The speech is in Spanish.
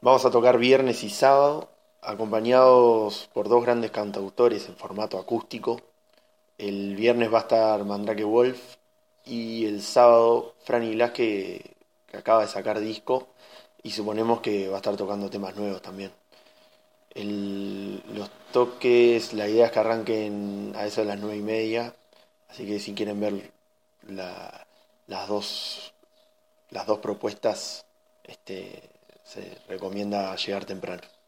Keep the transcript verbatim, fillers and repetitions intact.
Vamos a tocar viernes y sábado, acompañados por dos grandes cantautores en formato acústico. El viernes va a estar Mandrake Wolf y el sábado Franny Blas que, que acaba de sacar disco y suponemos que va a estar tocando temas nuevos también. El- los toques, la idea es que arranquen a eso de las nueve y media, así que si quieren ver la- las dos, las dos propuestas, este, se recomienda llegar temprano.